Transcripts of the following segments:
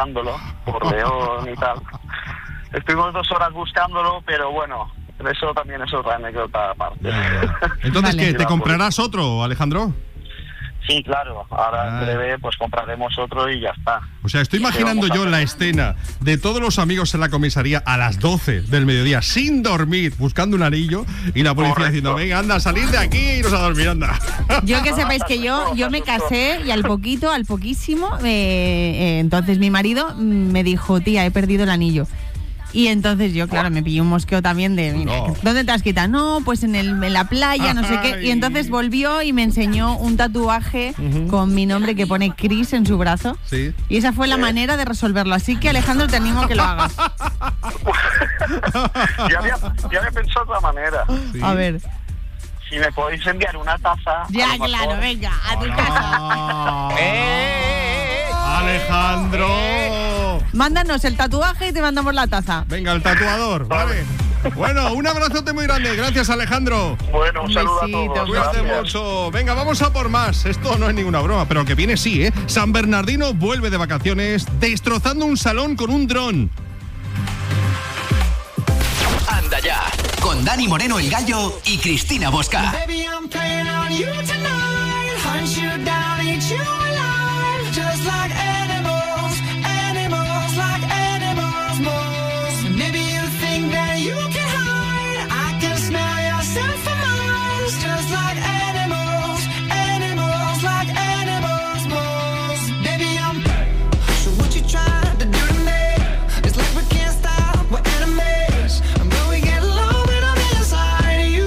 buscándolo por León y tal. Estuvimos 2 horas buscándolo, pero bueno, eso también es otra anécdota aparte. Entonces, ¿qué? ¿Te comprarás otro, Alejandro? Sí, claro. Ahora en breve pues compraremos otro y ya está. O sea, estoy imaginando yo la escena de todos los amigos en la comisaría a las 12 del mediodía, sin dormir, buscando un anillo, y la policía diciendo, venga, anda, salid de aquí y iros a dormir, anda. Yo que sepáis que yo me casé y al poquísimo, entonces mi marido me dijo, tía, he perdido el anillo. Y entonces yo, claro, me pillé un mosqueo también de, mira, ¿dónde te has quitado? No, pues en la playa, no sé qué. Y entonces volvió y me enseñó un tatuaje con mi nombre que pone Chris en su brazo. Sí. Y esa fue la manera de resolverlo. Así que, Alejandro, te animo a que lo hagas. Ya había pensado de otra manera. Sí. A ver. Si me podéis enviar una taza... Ya, claro, venga, a tu casa. ¡Alejandro! Mándanos el tatuaje y te mandamos la taza. Venga, el tatuador, vale. Bueno, un abrazote muy grande. Gracias, Alejandro. Bueno, un saludo besito, a todos. Cuídate mucho. Venga, vamos a por más. Esto no es ninguna broma, pero el que viene sí, ¿eh? San Bernardino vuelve de vacaciones destrozando un salón con un dron. Anda ya, con Dani Moreno el Gallo y Cristina Bosca. Baby, I'm playing on you tonight. Hunt you down, eat you alive. Just like animals, animals like animals most. Maybe you think that you can hide. I can smell yourself for miles. Just like animals, animals like animals most. Baby, I'm... So what you trying to do to me? It's like we can't stop, we're enemies. But we get low when I'm inside you.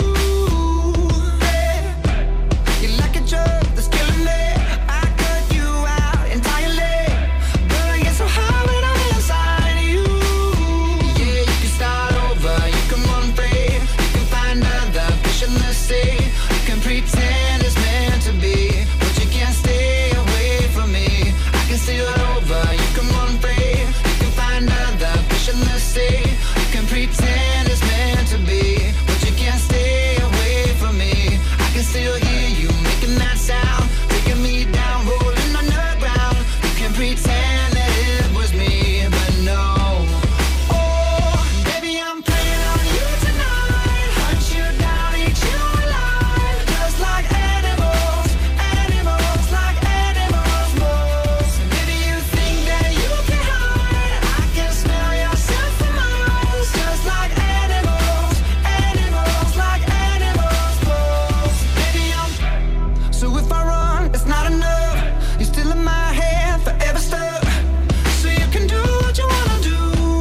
You're like a drug that's killing me. I cut you out entirely. But I get so high when I'm inside you. Yeah, you can start over, you can run free. You can find other fish in the sea. You can pretend it's meant to be, but you can't stay away from me. I can steal over, you can run free. You can find other fish in the sea. You can pretend it's meant to be, but you can't stay away from me. I can still hear you making that sound, taking me down, rolling on the ground. You can pretend that it was me, but no. Oh, baby, I'm playing on you tonight. Hunt you down, eat you alive. Just like animals, animals like animals most. Baby, you think that you can hide. I can smell yourself for miles. Just like animals, animals like animals most. Baby, I'm... So if I run, it's not enough. You're still in my head, forever stuck. So you can do what you wanna do.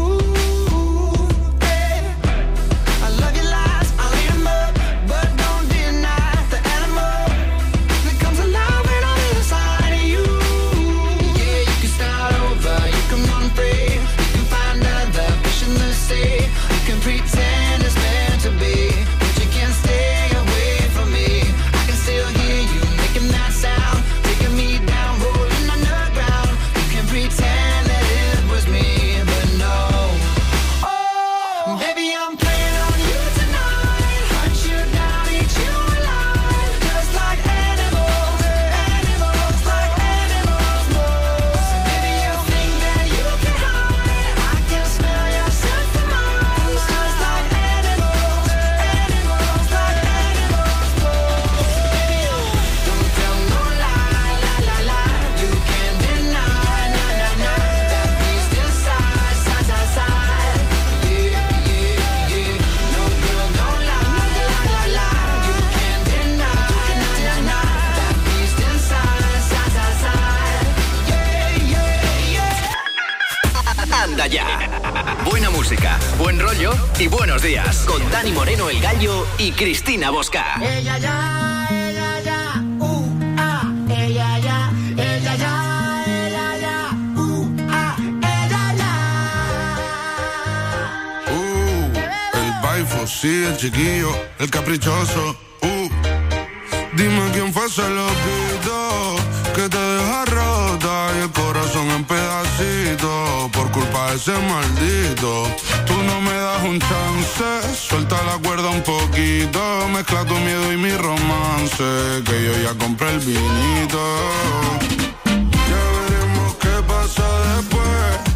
I love your lies, I'll eat 'em up. But don't deny the animal that comes alive when I'm inside of you. Yeah, you can start over, you can run free. You can find other fish in the sea. You can pretend it's meant to be, but you can't stay away from me. I can still hear you making that sound, taking me down, rolling on the ground. You can pretend that it was me, but no. Oh, baby, I'm playing on you tonight. Hunt you down, eat you alive. Just like animals, animals like animals most. Baby, you think that you can hide. I can smell yourself for miles. Just like animals, animals like animals most. Baby, don't tell no lie, la la la. You can't deny, na na na. That beast inside, side side side. Yeah, yeah, yeah. No girl, don't lie, la la la. You can't deny, na na na. That beast inside, side side side. Yeah, yeah, yeah. Anda ya. Buena música, buen rollo y buenos días. Con Dani Moreno el Gallo y Cristina Bosca. Ella ya, ella ya, ella ya, ella ya, ella ya, ella ya. El baifo, sí, el chiquillo, el caprichoso. Dime quién fue ese loquito que te deja rota y el corazón en pedacitos por culpa de ese maldito. Tú no me das un chance, suelta la cuerda un poquito, mezcla tu miedo y mi romance, que yo ya compré el vinito. Ya veremos qué pasa después.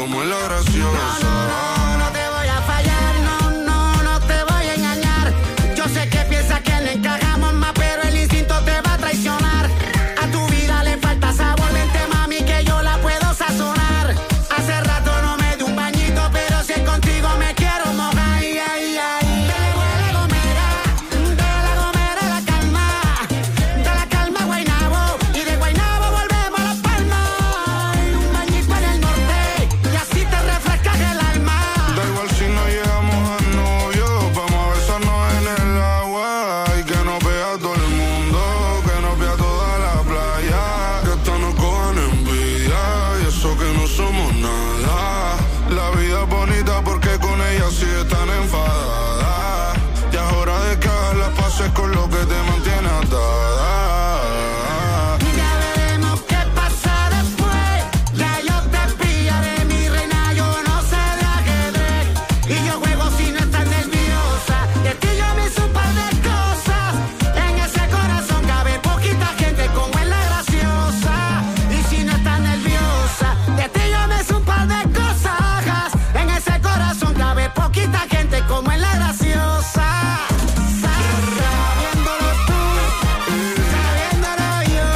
como es la graciosa. No te voy a fallar, no te voy a engañar. Yo sé que piensas que le encajamos más, pero el instinto te va a traicionar. A tu vida le falta sabor, vente mami que yo la puedo sazonar. Hace rato no me di un bañito, pero si es contigo me quiero mojar. Ay, ay, ay. De la Gomera a la Calma, de la Calma a Guaynabo, y de Guaynabo volvemos a Las Palmas. Un bañito en el norte, y así te refrescas el alma. Da igual si no llegamos a novio, vamos a besarnos en el agua. Y que nos vea todo el mundo, que nos vea toda la playa. Que esto nos cojan envidia, y eso que no somos nada. La vida es bonita porque con ella sí están enfadadas. Ya es hora de que hagas las paces con lo que te mantiene atada. Ya veremos qué pasa después. Ya yo te pillaré, mi reina, yo no sé de ajedrez. Y yo juego si no estás nerviosa. De ti yo me hice un par de cosas. En ese corazón cabe poquita gente como es la graciosa. Y si no estás nerviosa, de ti yo me hice un par de cosas. En ese corazón cabe poquita gente como es la graciosa. Sabiéndolo tú, sabiéndolo yo.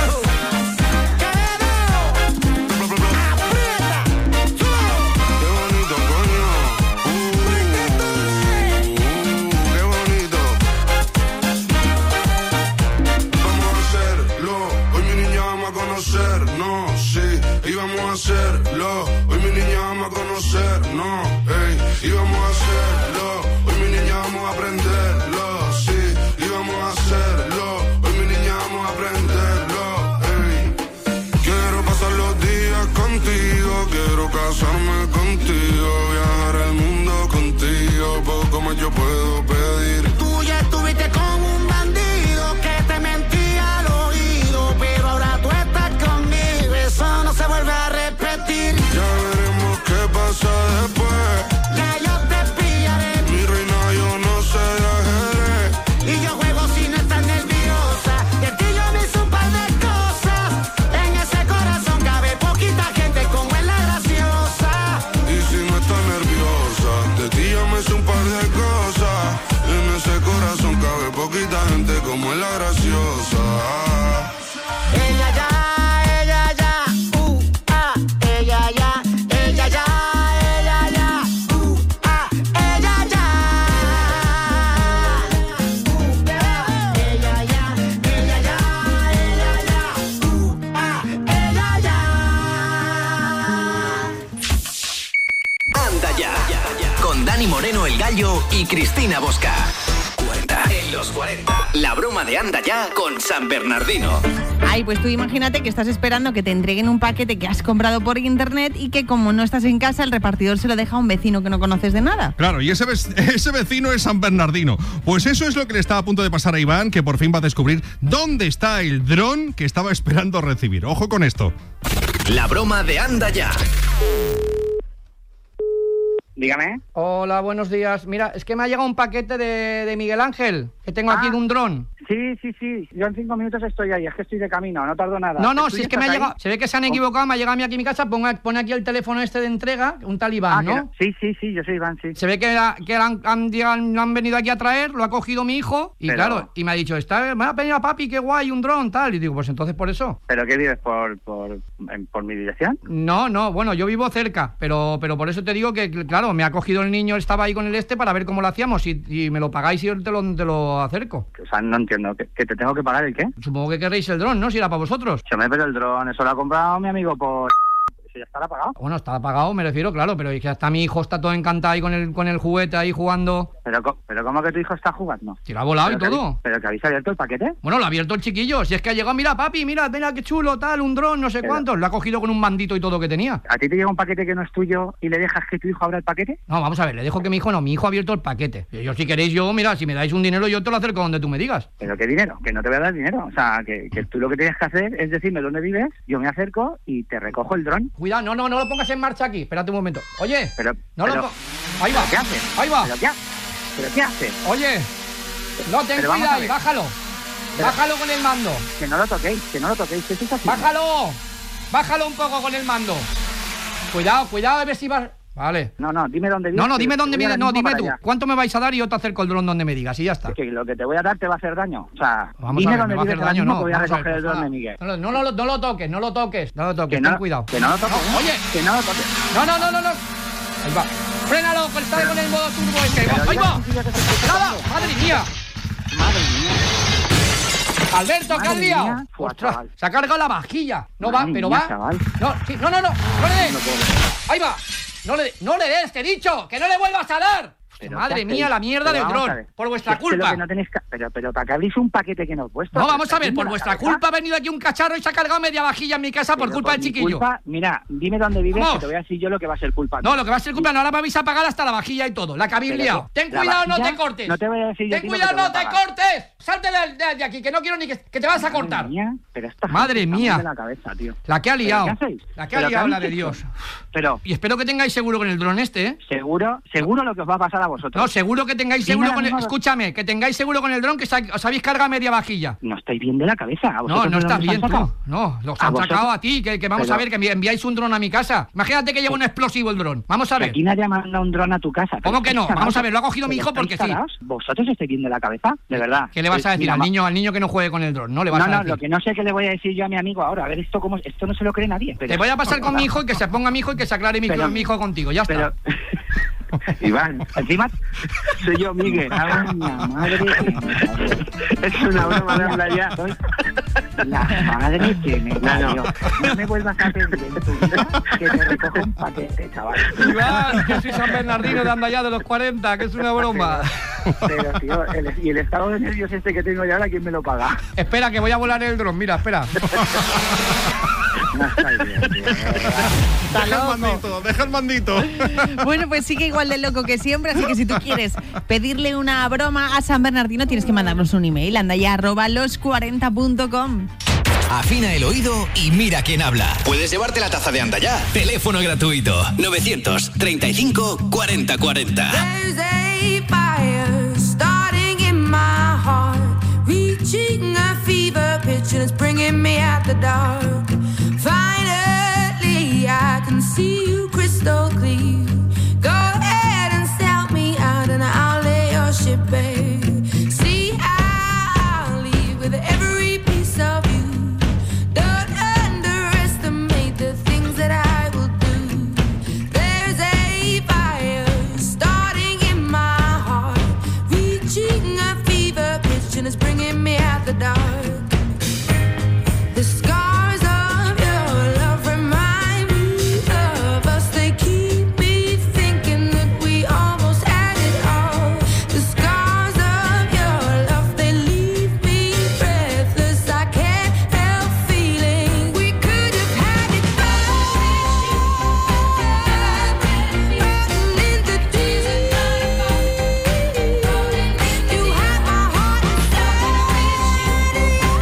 Aprieta, Qué bonito, coño. Qué bonito. Vamos a hacerlo. Hoy mi niña vamos a conocernos, sí. Y vamos a hacerlo. Hoy mi niña vamos a conocernos, ey. Y vamos a hacerlo. Hoy mi niña vamos a aprenderlo, sí. Y vamos a hacerlo. Hoy mi niña vamos a aprenderlo, ey. Quiero pasar los días contigo, quiero casarme contigo, viajar el mundo contigo, poco más yo puedo pedir. tú ya estuviste con un bandido que te mentía al oído, pero ahora tú estás conmigo, eso no se vuelve a repetir. Ya veremos qué pasa después, Ya yo te pillaré, mi reina yo no sé de ajedrez. y yo juego si no estás nerviosa. De ti yo me hice un par de cosas. En ese corazón cabe poquita gente como es la graciosa. Y si no estás nerviosa, de ti yo me sé un par de cosas. En ese corazón cabe poquita gente como es la graciosa. Ella ya, ella ya, ella ya, ella ya, ella ya, ella ya. Ella ya, ella ya, ella ya, ella ya. Anda ya. Con Dani Moreno el Gallo y Cristina Bosca. 40 en los 40. La broma de Anda ya con San Bernardino. Ay, pues tú imagínate que estás esperando que te entreguen un paquete que has comprado por internet y que como no estás en casa, el repartidor se lo deja a un vecino que no conoces de nada. Claro, y ese vecino es San Bernardino. Pues eso es lo que le estaba a punto de pasar a Iván, que por fin va a descubrir dónde está el dron que estaba esperando recibir. Ojo con esto. La broma de Anda ya. Dígame. Hola, buenos días. Mira, es que me ha llegado un paquete de Miguel Ángel, que tengo aquí de un dron. Sí. Yo en 5 minutos estoy ahí. Es que estoy de camino, no tardo nada. No, ¿Tú si ya es que me ha estás llegado. ahí? Se ve que se han equivocado, me ha llegado a mí aquí a mi casa, pone aquí el teléfono este de entrega, un talibán, ¿no? Sí, yo soy Iván, sí. Se ve que han venido aquí a traer, lo ha cogido mi hijo, y Pero- claro, y me ha dicho, me ha venido papi, qué guay, un dron, tal. Y digo, pues entonces por eso. ¿Pero qué vives por mi dirección? No, bueno, yo vivo cerca, pero por eso te digo que, claro, me ha cogido el niño, estaba ahí con el para ver cómo lo hacíamos, y me lo pagáis y yo te lo acerco. O sea, no entiendo. ¿Que te tengo que pagar el qué? Supongo que querréis el dron, ¿no? Si era para vosotros. Pero el dron, eso lo ha comprado mi amigo por... Eso ya estará pagado. Bueno, está pagado, me refiero, claro, pero es que hasta mi hijo está todo encantado ahí con el juguete ahí jugando. Pero ¿cómo que tu hijo está jugando? Si lo ha volado y todo. ¿Pero que habéis abierto el paquete? Bueno, lo ha abierto el chiquillo. Si es que ha llegado, mira, papi, mira qué chulo, tal, un dron, no sé cuántos. Lo ha cogido con un mandito y todo que tenía. ¿A ti te llega un paquete que no es tuyo y le dejas que tu hijo abra el paquete? No, vamos a ver, le dejo que mi hijo ha abierto el paquete. Y yo, si queréis, mira, si me dais un dinero, yo te lo acerco donde tú me digas. ¿Pero qué dinero? Que no te voy a dar dinero. O sea, que tú lo que tienes que hacer es decirme dónde vives, yo me acerco y te recojo el dron. Cuidado, no lo pongas en marcha aquí. Espérate un momento. Oye, ahí va. ¿Qué haces? Ahí va. ¿Pero qué haces? Oye, no, ten Pero vamos a cuidado, ver. bájalo. Bájalo con el mando. Que no lo toquéis, ¿qué estás haciendo? Bájalo un poco con el mando. Cuidado, a ver si vas... Vale. No, dime dónde vives. No, dime dónde vives. No, dime tú. Allá. ¿Cuánto me vais a dar y yo te acerco el dron donde me digas y ya está? Es que lo que te voy a dar te va a hacer daño. O sea, Vamos dime a ver, dónde me va a vives hacer ahora daño, mismo no. que voy a Vamos a recoger ver, el dron nada. de Miguel. No lo toques, no lo toques, Que ten cuidado. Que no lo toques. No, oye. Que no lo toques. No. Ahí va. Frénalo, que está con el modo turbo este. Pero ¡Ahí ya va! no sirve que te estoy ¡Nada! tocando. ¡Madre mía! Madre mía. Alberto, ¿qué has Madre liado? mía. Fua, ¡Ostras! chaval. Se ha cargado la vajilla. No Madre va, pero mía, va. chaval. No le des. No puedo. Ahí va. No le des, te he dicho. ¡Que no le vuelvas a dar! Pero, Madre ¿qué mía, hacéis? la mierda Pero del vamos a dron. ver. Por vuestra Es que lo culpa. que no tenéis pero ¿para qué abrís un paquete que no es vuestro? No, vamos ¿Te a ver, estás por viendo vuestra la cabeza? culpa ha venido aquí un cacharro y se ha cargado media vajilla en mi casa por Pero culpa del mi chiquillo. culpa, mira, dime dónde vives, Vamos. que te voy a decir yo lo que va a ser culpa. No, lo que va a ser culpa, no, ahora me vais a pagar hasta la vajilla y todo, la que habéis Pero liado. que- Ten la cuidado, no vajilla, te cortes. no te voy a decir yo a Ten ti lo que cuidado, te voy no a te pagar. cortes. Salte de aquí, que no quiero ni que te vas a cortar. Madre mía, pero esta Madre gente está mía. muy de la cabeza, tío. La que ha liado. ¿Pero qué hacéis? La que ha ¿Pero liado, qué la habéis de hecho? Dios. Pero, Y espero que tengáis seguro con el dron este, ¿eh? seguro lo que os va a pasar a vosotros. No, seguro que tengáis Dime seguro ahora con el... mismo- Escúchame, que tengáis seguro con el dron que os habéis cargado media vajilla. No estáis bien de la cabeza. ¿A No, vosotros no de estás dónde os bien han tú. sacado? No, los ¿A han vosotros? sacado a ti, que vamos Pero- a ver, que enviáis un dron a mi casa. Imagínate que lleva un explosivo el dron. Vamos a Que ver. aquí nadie ha mandado un dron a tu casa. ¿Cómo Pero que no? estáis Vamos a taraos. ver, lo ha cogido mi ¿Pero hijo porque estáis sí. taraos? ¿Vosotros estáis bien de la cabeza? De verdad. ¿Qué le vas a decir Mira, al niño que no juegue con el dron? No le vas No, a no, decir. lo que no sé qué le voy a decir yo a mi amigo ahora. A ver, esto no se lo cree nadie. Pero, Te voy a pasar con mi hijo y que se ponga mi hijo y que se aclare Pero- mi hijo contigo. Ya está. Pero, Iván, encima soy yo, Miguel. Ay, la madre que me es una broma de hablar ya. La madre que me parió. No me vuelvas a pedir en tu vida que te recoja un paquete, chaval. Iván, que soy San Bernardino de Andallá de los 40, que es una broma. Pero, tío, y el estado de nervios este que tengo yo ahora, ¿quién me lo paga? Espera, que voy a volar el dron. Mira, espera. No estáis bien, tío, de verdad. Deja el mandito. Bueno, pues sigue igual de loco que siempre, así que si tú quieres pedirle una broma a San Bernardino, tienes que mandarnos un email, andaya@los40.com. Afina el oído y mira quién habla. Puedes llevarte la taza de Andaya. Teléfono gratuito 935 40 40. There's a fire starting in my heart, reaching a fever pitch and it's bringing me out the dark. Finally, I can see you crystal clear. Go ahead and sell me out and I'll lay your ship bare. See, I'll leave with every piece of you. Don't underestimate the things that I will do. There's a fire starting in my heart, reaching a fever pitch and it's bringing me out the dark. The scars of your love remind me of us. They keep me thinking that we almost had it all. The scars of your love, they leave me breathless. I can't help feeling we could have had it all. Rotten in the deep. You had my heart inside, and you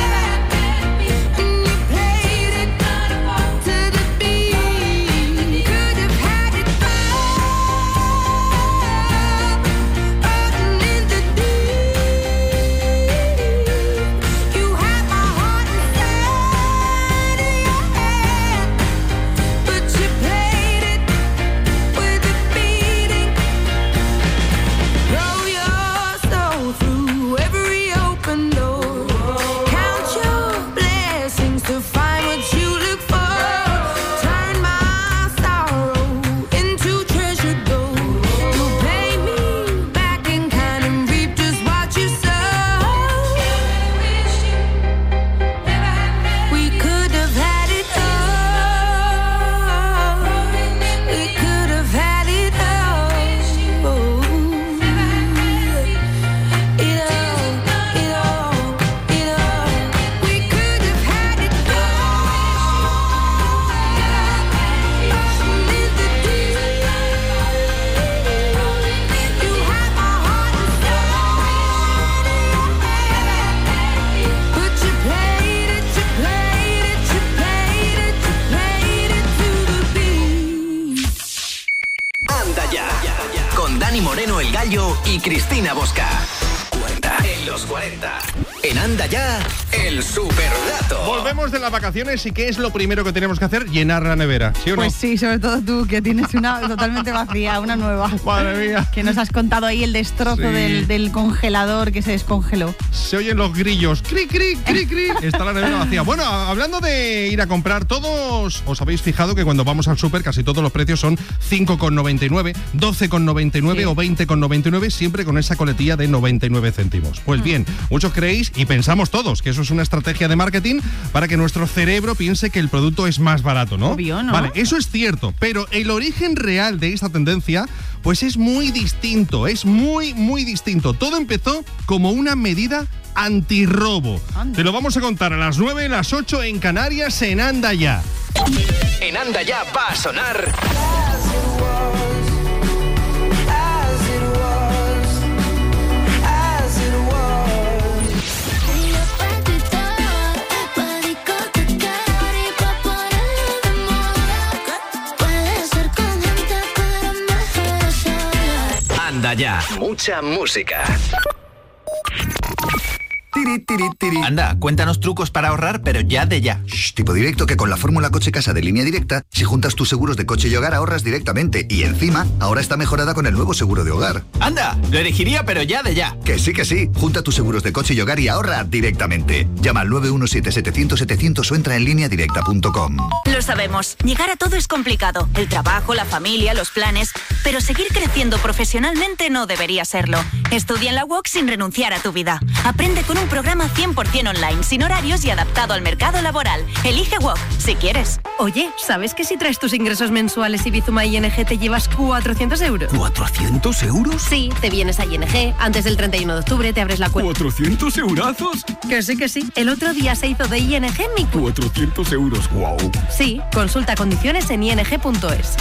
played it to the beat. Could have had it all. Rotten in the deep. You had my heart inside of your hand, but you played it with a beating. Throw your soul through every open door. Count your blessings to find what you look for. Turn my sorrow into treasure gold. You'll pay me back in kind and reap just what you sow. We could have had it all. We could have had it all. It all. We could have had it all. You had my heart inside, but you played it to the beat. Anda ya. Con Dani Moreno el Gallo y Cristina Bosca. Cuenta. En los 40. En Anda Ya, el superdato. Volvemos de las vacaciones y ¿qué es lo primero que tenemos que hacer? Llenar la nevera, ¿sí o no? Pues sí, sobre todo tú, que tienes una totalmente vacía, una nueva. Madre mía. Que nos has contado ahí el destrozo Sí. del congelador que se descongeló. Se oyen los grillos. Cri, cri, cri, cri. Está la nevera vacía. Bueno, hablando de ir a comprar, todos os habéis fijado que cuando vamos al súper casi todos los precios son 5,99, 12,99 Sí. o 20,99, siempre con esa coletilla de 99 céntimos. Pues bien, muchos creéis y pensamos todos que eso es una estrategia de marketing para que nuestro cerebro piense que el producto es más barato, ¿no? Obvio, ¿no? Vale, eso es cierto, pero el origen real de esta tendencia pues es muy distinto, es muy, muy distinto. Todo empezó como una medida antirrobo. Anda. Te lo vamos a contar a las 9, las 8 en Canarias, en Anda Ya. En Anda Ya va a sonar Anda Ya. Mucha música. Anda, cuéntanos trucos para ahorrar, pero ya de ya. Tipo directo que con la fórmula Coche Casa de Línea Directa, si juntas tus seguros de coche y hogar ahorras directamente. Y encima, ahora está mejorada con el nuevo seguro de hogar. Anda, lo elegiría, pero ya de ya. Que sí. Junta tus seguros de coche y hogar y ahorra directamente. Llama al 917-700-700 o entra en lineadirecta.com. Lo sabemos, llegar a todo es complicado. El trabajo, la familia, los planes. Pero seguir creciendo profesionalmente no debería serlo. Estudia en la UOC sin renunciar a tu vida. Aprende con un programa 100% online, sin horarios y adaptado al mercado laboral. Elige UOC, si quieres. Oye, ¿sabes que si traes tus ingresos mensuales y Bizuma ING te llevas 400 euros? ¿400 euros? Sí, te vienes a ING, antes del 31 de octubre te abres la cuenta. ¿400 eurazos? Que sí. El otro día se hizo de ING mi cuenta. 400 euros, wow. Sí, consulta condiciones en ing.es.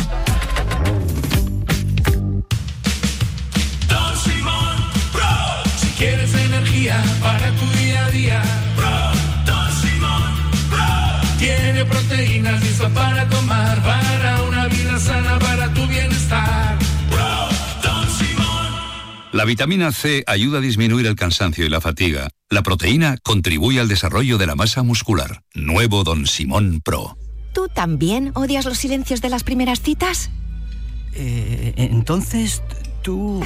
Don Simón Pro. Si quieres energía para tu día a día, Pro. Don Simón Pro. Tiene proteínas listas para tomar, para una vida sana, para tu bienestar. Pro. Don Simón. La vitamina C ayuda a disminuir el cansancio y la fatiga. La proteína contribuye al desarrollo de la masa muscular. Nuevo Don Simón Pro. ¿Tú también odias los silencios de las primeras citas? Entonces, tú...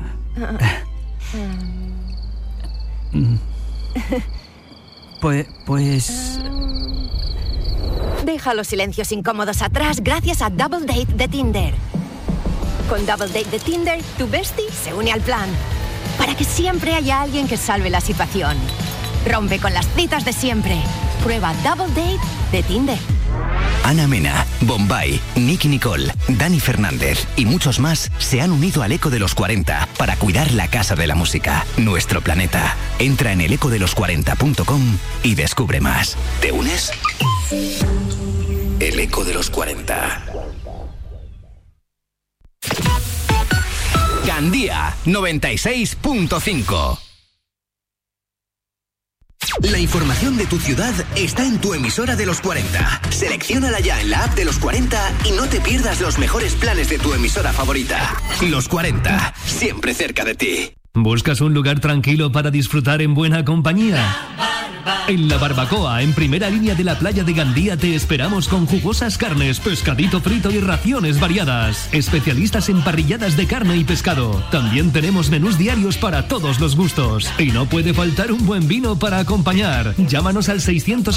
Pues... Deja los silencios incómodos atrás gracias a Double Date de Tinder. Con Double Date de Tinder, tu bestie se une al plan. Para que siempre haya alguien que salve la situación. Rompe con las citas de siempre. Prueba Double Date de Tinder. Ana Mena, Bombay, Nicky Nicole, Dani Fernández y muchos más se han unido al Eco de los 40 para cuidar la Casa de la Música, nuestro planeta. Entra en elecodelos40.com y descubre más. ¿Te unes? El Eco de los 40. Gandía 96.5. La información de tu ciudad está en tu emisora de los 40. Selecciónala ya en la app de los 40 y no te pierdas los mejores planes de tu emisora favorita. Los 40, siempre cerca de ti. ¿Buscas un lugar tranquilo para disfrutar en buena compañía? En La Barbacoa, en primera línea de la playa de Gandía, te esperamos con jugosas carnes, pescadito frito y raciones variadas. Especialistas en parrilladas de carne y pescado. También tenemos menús diarios para todos los gustos. Y no puede faltar un buen vino para acompañar. Llámanos al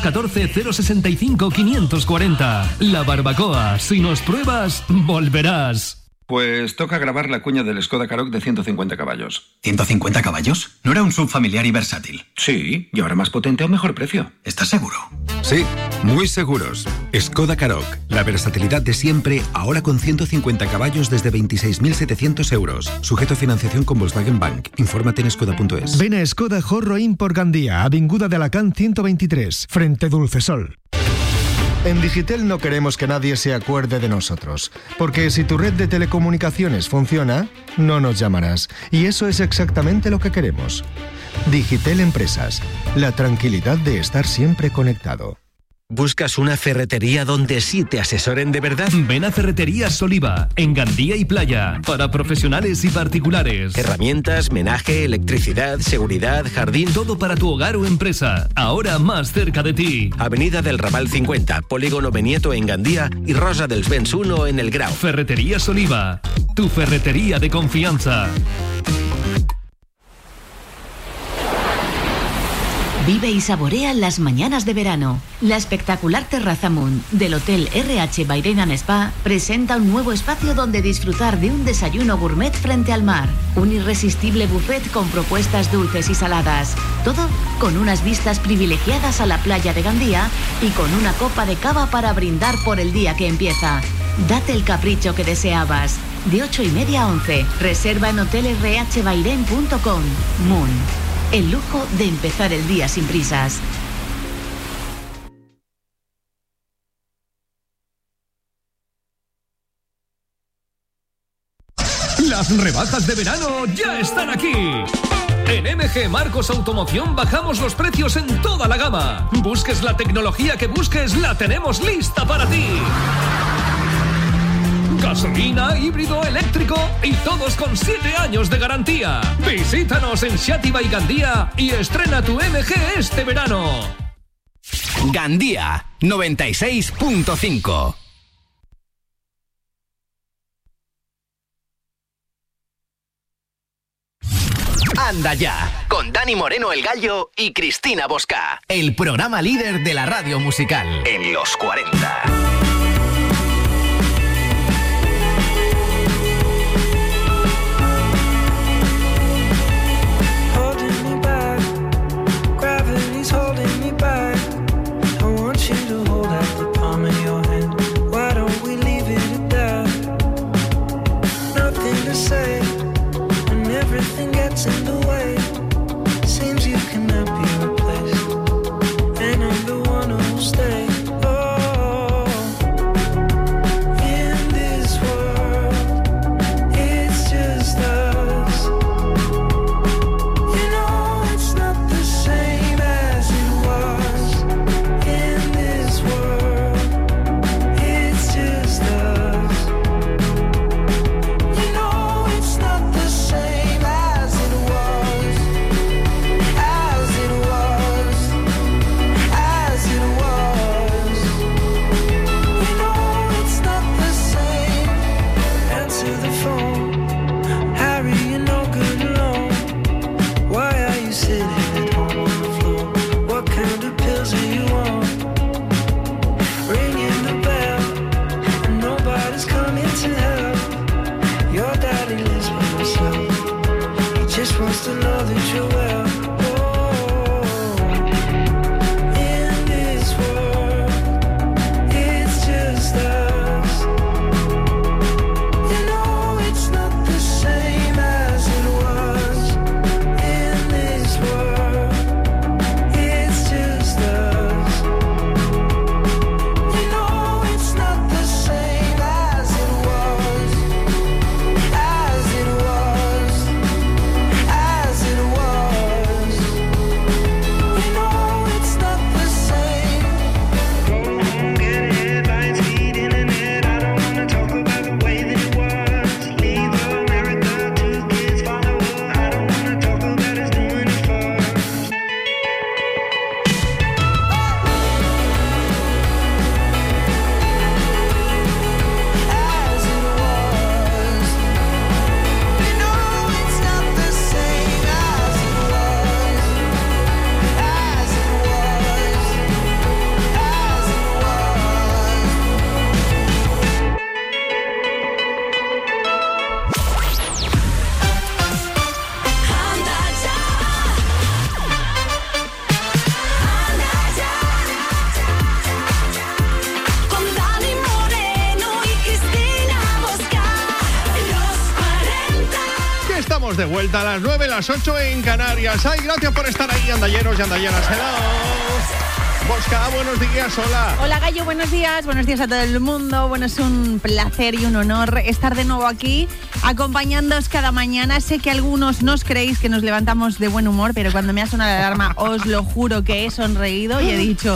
614-065-540. La Barbacoa, si nos pruebas, volverás. Pues toca grabar la cuña del Skoda Karoq de 150 caballos. ¿150 caballos? ¿No era un SUV familiar y versátil? Sí, y ahora más potente a un mejor precio. ¿Estás seguro? Sí, muy seguros. Skoda Karoq, la versatilidad de siempre, ahora con 150 caballos desde 26.700 euros. Sujeto a financiación con Volkswagen Bank. Infórmate en skoda.es. Ven a Skoda Jorro Import Gandía, Avinguda de Alacant 123, frente Dulcesol. En Digitel no queremos que nadie se acuerde de nosotros, porque si tu red de telecomunicaciones funciona, no nos llamarás. Y eso es exactamente lo que queremos. Digitel Empresas, la tranquilidad de estar siempre conectado. ¿Buscas una ferretería donde sí te asesoren de verdad? Ven a Ferreterías Soliva, en Gandía y Playa, para profesionales y particulares. Herramientas, menaje, electricidad, seguridad, jardín... Todo para tu hogar o empresa, ahora más cerca de ti. Avenida del Raval 50, Polígono Benieto en Gandía y Rosa dels Vents 1 en El Grau. Ferreterías Soliva, tu ferretería de confianza. Vive y saborea las mañanas de verano. La espectacular Terraza Moon del Hotel RH Bairén and Spa presenta un nuevo espacio donde disfrutar de un desayuno gourmet frente al mar. Un irresistible buffet con propuestas dulces y saladas. Todo con unas vistas privilegiadas a la playa de Gandía y con una copa de cava para brindar por el día que empieza. Date el capricho que deseabas. De 8:30 a 11. Reserva en hotelrhbairén.com. Moon. El lujo de empezar el día sin prisas. Las rebajas de verano ya están aquí. En MG Marcos Automoción bajamos los precios en toda la gama. Busques la tecnología que busques, la tenemos lista para ti. Gasolina, híbrido, eléctrico y todos con 7 años de garantía. Visítanos en Xàtiva y Gandía y estrena tu MG este verano. Gandía 96.5. Anda ya, con Dani Moreno el Gallo y Cristina Bosca. El programa líder de la radio musical en los 40. Holding me back. I want you to hold out the palm of your hand. Why don't we leave it at that? Nothing to say when everything gets in the way. Seems you cannot be replaced, and I'm the one who'll stay. Oh, in this world, it's just us. You know it's not the same as it was. In this world, it's just us. You know it's not the same as it was. As it was. As it was. You know it's not the same. Answer the phone. Harry, you're no good alone. Why are you sitting at home on the floor? What kind of pills are you on? Ringing the bell, and nobody's coming to help. Your daddy lives by himself. He just wants to know that you're well. Oh, in this world, it's just us. You know it's not the same as it was. In this world, it's just us. You know it's not the same as it was. As it was. As it was. You know it's not the same. Go home, get headlines, feed internet. I don't wanna talk about the way that it was. Leave America, 2 kids follow her. I don't wanna talk about us doing it first. As it was. You know it's not the same as it was. As it was. As it Con Dani Moreno y Cristina Bosca, los 40. Que estamos de vuelta a las 9, las 8 en Canarias. Ay, gracias por estar ahí, andalleros y andalleras. Hello. Bosca, buenos días, hola. Hola Gallo, buenos días a todo el mundo. Bueno, es un placer y un honor estar de nuevo aquí acompañándoos cada mañana. Sé que algunos no os creéis que nos levantamos de buen humor, pero cuando me ha sonado la alarma os lo juro que he sonreído y he dicho,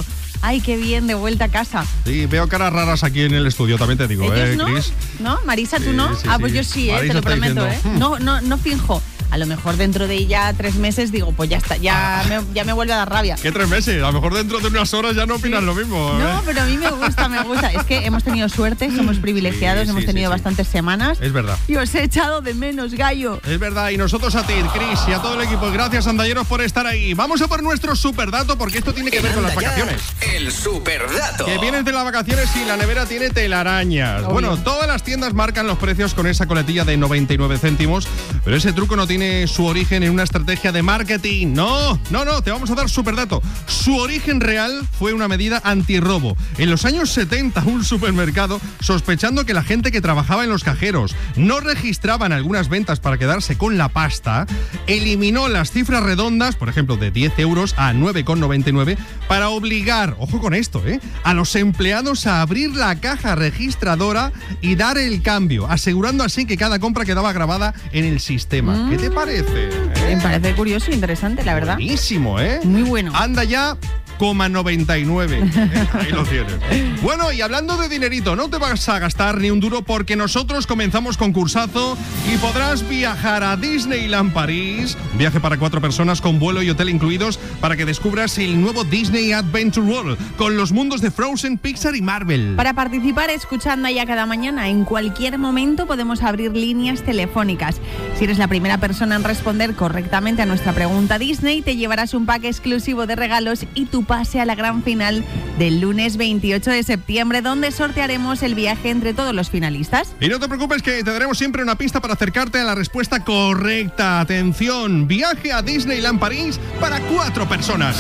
Ay, qué bien, de vuelta a casa. Sí, veo caras raras aquí en el estudio, también te digo, ¿Ellos no? Cris. ¿No? Marisa, ¿tú Sí, no? sí, Pues sí. yo sí, Marisa te lo está prometo, diciendo, No finjo. A lo mejor dentro de ya 3 meses digo, pues ya está, ya me vuelve a dar rabia. ¿Qué 3 meses? A lo mejor dentro de unas horas ya no opinas lo mismo. No, pero a mí me gusta. Es que hemos tenido suerte, somos privilegiados, Sí, hemos sí, tenido sí. bastantes semanas. Es verdad. Y os he echado de menos, gallo. Es verdad, y nosotros a ti, Cris, y a todo el equipo. Gracias, andalleros, por estar ahí. Vamos a por nuestro superdato, porque esto tiene que ver con las vacaciones. El superdato. Que vienes de las vacaciones y la nevera tiene telarañas. Obvio. Bueno, todas las tiendas marcan los precios con esa coletilla de 99 céntimos, pero ese truco no tiene su origen en una estrategia de marketing. No, te vamos a dar superdato. Su origen real fue una medida antirrobo. En los años 70, un supermercado, sospechando que la gente que trabajaba en los cajeros no registraban algunas ventas para quedarse con la pasta, eliminó las cifras redondas, por ejemplo, de 10 euros a 9,99, para obligar, ojo con esto, a los empleados a abrir la caja registradora y dar el cambio, asegurando así que cada compra quedaba grabada en el sistema. ¿Qué te parece? Me parece curioso e interesante, la verdad. Buenísimo, Muy bueno. Anda ya, 99. Ahí lo tienes. Bueno, y hablando de dinerito, no te vas a gastar ni un duro porque nosotros comenzamos concursazo y podrás viajar a Disneyland París. Viaje para 4 personas con vuelo y hotel incluidos para que descubras el nuevo Disney Adventure World con los mundos de Frozen, Pixar y Marvel. Para participar, escuchando ya cada mañana, en cualquier momento podemos abrir líneas telefónicas. Si eres la primera persona en responder correctamente a nuestra pregunta Disney, te llevarás un pack exclusivo de regalos y tu pase a la gran final del lunes 28 de septiembre, donde sortearemos el viaje entre todos los finalistas. Y no te preocupes que te daremos siempre una pista para acercarte a la respuesta correcta. Atención, viaje a Disneyland París para 4 personas.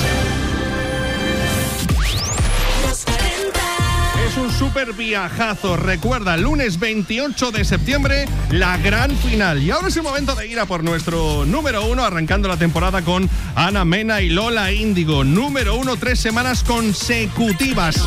Es un súper viajazo. Recuerda, lunes 28 de septiembre, la gran final. Y ahora es el momento de ir a por nuestro número 1, arrancando la temporada con Ana Mena y Lola Índigo. Número 1, 3 semanas consecutivas.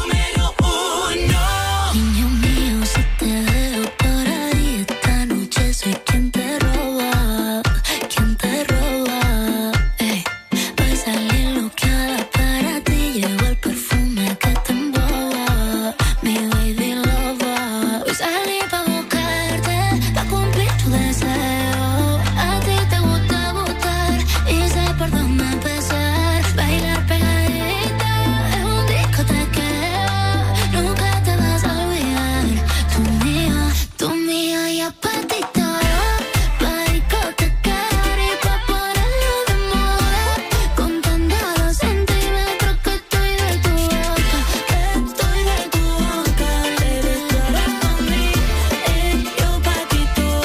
Niño mío, si te veo por ahí esta noche, soy quien te roba, quien te roba. Voy a salir loqueada para ti, llevo el perfume que te emboba, mi baby lover. Voy a salir pa' buscarte, pa' cumplir tu deseo. A ti te gusta gustar y sé por dónde empezar. Bailar pegadita es un discotequeo, nunca te vas a olvidar. Tú mía y apatito. Pa' discotecar y pa' ponerlo de moda, contando los centímetros que estoy de tu boca, estoy de tu boca. Baby, tú eres pa' mí y yo pa' ti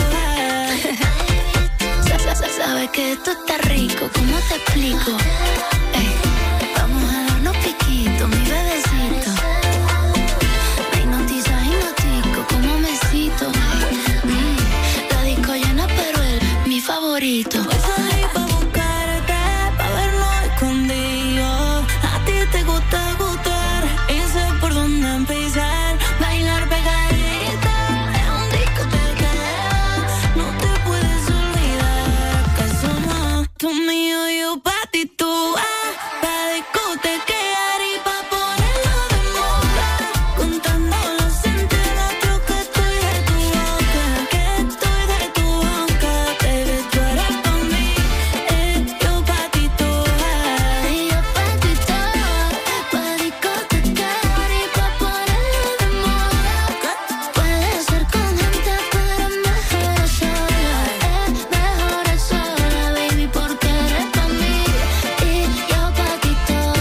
toda. Sabes que esto está rico, ¿cómo te explico? Vamos a darnos piquito, mi bebecito. Me hipnotiza, hipnotico, como me cito. La disco llena, pero él, mi favorito. Voy a salir pa' buscarte, pa' vernos escondidos. A ti te gusta gustar y sé por dónde empezar. Bailar pegadita es un discotequeo, no te puedes olvidar que somos tú mío y yo pa' ti tú. Pa' discotequear y pa' ponerlo de moda, contando los centímetros que estoy de tu boca, que estoy de tu boca. Baby, tú eres pa' mí yo pa' ti toda. Y yo pa' ti toda. Pa' discotequear y pa' ponerlo de moda. Puede ser con gente, pero mejor es sola. Mejor es sola, baby, porque eres pa' mí y yo pa' ti toda.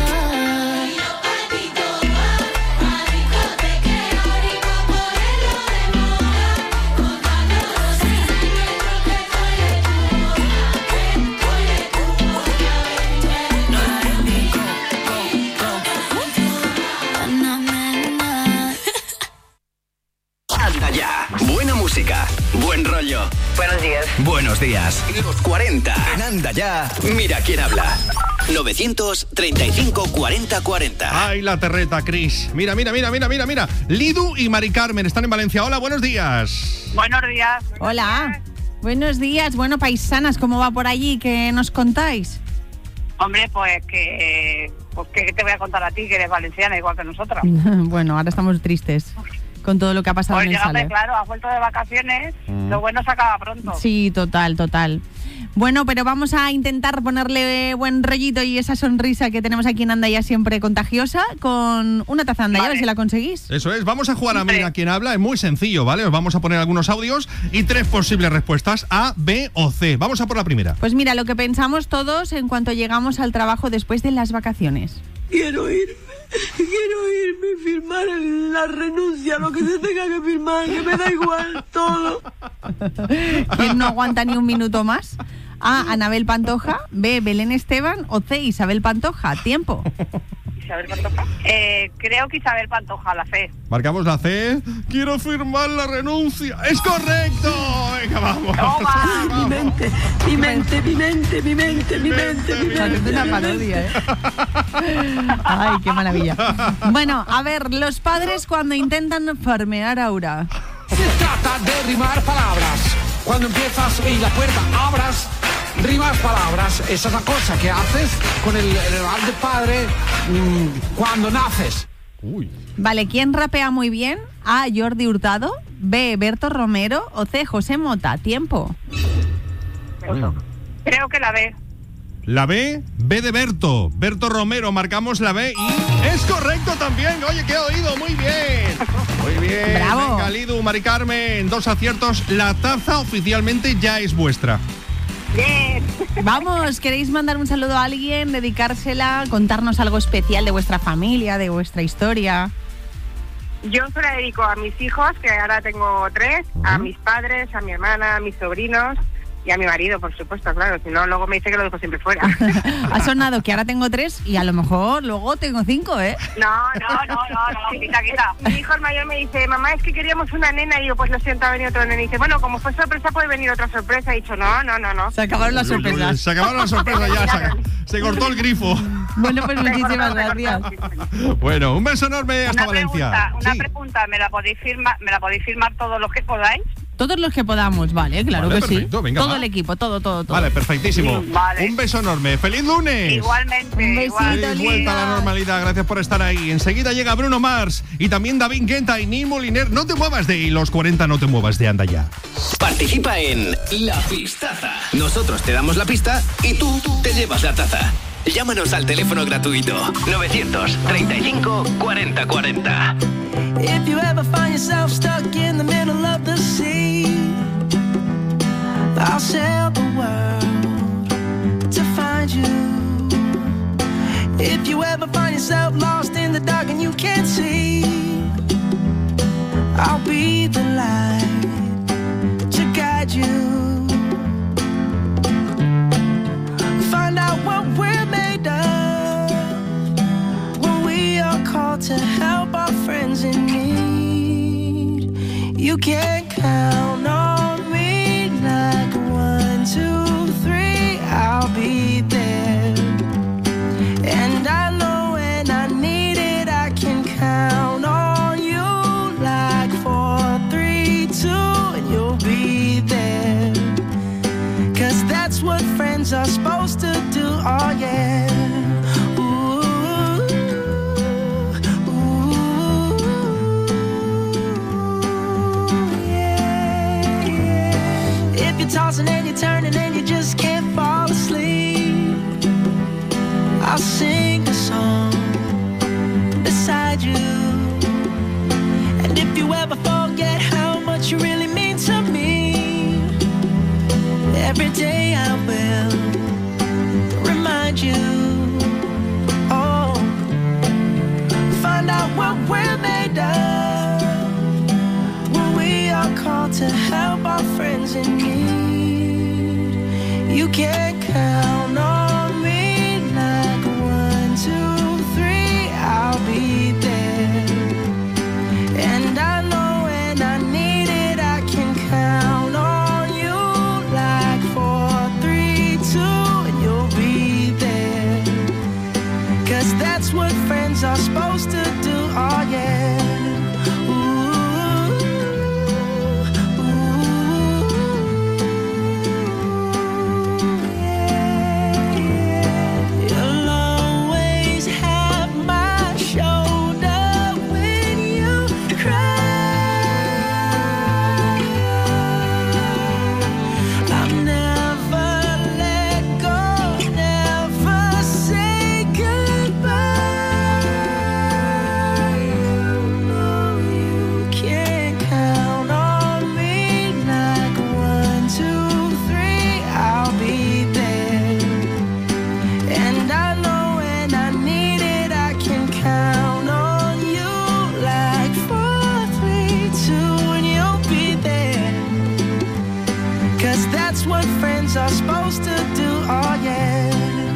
Anda ya. Buena música. Buen rollo. Buenos días. Buenos días. Los 40. En Anda ya. Mira quién habla. 935 40 40. Ay, la terreta, Cris. Mira. Lidu y Mari Carmen están en Valencia. Hola, buenos días. Buenos días. Hola. Buenos días. Bueno, paisanas, ¿cómo va por allí? ¿Qué nos contáis? Hombre, pues que Pues ¿qué te voy a contar a ti, que eres valenciana igual que nosotras? Bueno, ahora estamos tristes con todo lo que ha pasado Pues en el llegame, Saler. claro, has vuelto de vacaciones, lo bueno se acaba pronto. Sí, total. Bueno, pero vamos a intentar ponerle buen rollito y esa sonrisa que tenemos aquí en Andaya siempre contagiosa con una taza de Andaya, a ver si la conseguís. Eso es, vamos a jugar a Mira quién habla, es muy sencillo, ¿vale? Os vamos a poner algunos audios y 3 posibles respuestas, A, B o C. Vamos a por la primera. Pues mira, lo que pensamos todos en cuanto llegamos al trabajo después de las vacaciones. Quiero irme, firmar la renuncia, lo que se tenga que firmar, que me da igual todo. ¿Quién no aguanta ni un minuto más? A, Anabel Pantoja, B, Belén Esteban o C, Isabel Pantoja. Tiempo. ¿Isabel Pantoja? Creo que Isabel Pantoja, la fe. Marcamos la C. Quiero firmar la renuncia. ¡Es correcto! Venga, vamos. Mi mente. Parece una parodia, ¿eh? Ay, qué maravilla. Bueno, a ver, los padres cuando intentan farmear a Aura. Se trata de rimar palabras. Cuando empiezas y la puerta abras, rimas palabras. Esa es la cosa que haces con el rap de padre cuando naces. Vale, ¿quién rapea muy bien? A, Jordi Hurtado, B, Berto Romero o C, José Mota. Tiempo. Creo que la B. La B, B de Berto. Berto Romero, marcamos la B y es correcto también. Oye, que he oído, muy bien. Muy bien. Bravo. Venga, Lidu, Mari Carmen, 2 aciertos. La taza oficialmente ya es vuestra. Bien. Vamos, ¿queréis mandar un saludo a alguien, dedicársela, contarnos algo especial de vuestra familia, de vuestra historia? Yo se la dedico a mis hijos, que ahora tengo 3, a mis padres, a mi hermana, a mis sobrinos y a mi marido, por supuesto, claro. Si no, luego me dice que lo dejo siempre fuera. Ha sonado que ahora tengo 3 y a lo mejor luego tengo 5, ¿eh? No, quita. Mi hijo el mayor me dice, mamá, es que queríamos una nena. Y yo, pues lo siento, ha venido otra nena. Y dice, bueno, como fue sorpresa, puede venir otra sorpresa. Y he dicho, no. Se acabaron las sorpresas. Se acabaron las sorpresas ya, se cortó el grifo. Bueno, pues muchísimas gracias. Bueno, un beso enorme hasta Valencia. Una pregunta, ¿me la podéis firmar todos los que podáis? Todos los que podamos, vale, claro Vale, que perfecto, sí. venga, todo va. el equipo, todo. Vale, perfectísimo. Vale. Un beso enorme. ¡Feliz lunes! Igualmente. Un besito, Feliz vuelta a la linda. normalidad. Gracias por estar ahí. Enseguida llega Bruno Mars y también David Guetta y Neil Moliner. No te muevas de los 40, no te muevas de Anda Ya. Participa en La Pistaza. Nosotros te damos la pista y tú te llevas la taza. Llámanos al teléfono gratuito 935 40 40. If you ever find yourself stuck in the middle of the sea, I'll sail the world to find you. If you ever find yourself lost in the dark and you can't see, I'll be the light to guide you. Find out what we're made of when we are called to help our friends in need. You can count on me like 1, 2, 3, I'll be there. And I know when I need it, I can count on you like 4, 3, 2, and you'll be there. 'Cause that's what friends are supposed to do, oh yeah. If you're tossing and you're turning and you just can't fall asleep, I'll sing a song beside you. And if you ever forget how much you really mean to me, every day I will remind you. Oh, find out what we're made of when we are called to help our friends in need. You can count on me like 1, 2, 3, I'll be there. And I know when I need it, I can count on you like 4, 3, 2, and you'll be there. 'Cause that's what friends are supposed to do, oh yeah. are supposed to do. Oh yeah.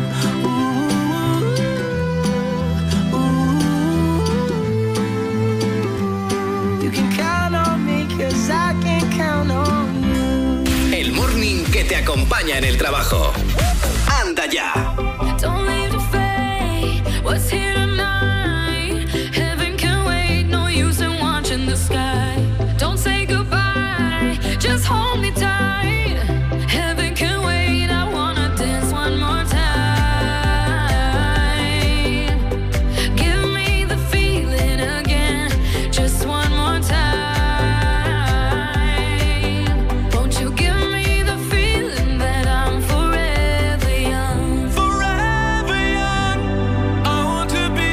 You can count on me 'cause I can count on you. El morning que te acompaña en el trabajo. Anda ya. Don't leave to fade. What's here tonight? Heaven can wait. No use in watching the sky. Don't say goodbye. Just hold me tight. Heaven can wait. I wanna dance one more time. Give me the feeling again. Just one more time. Won't you give me the feeling that I'm forever young? Forever young. I want to be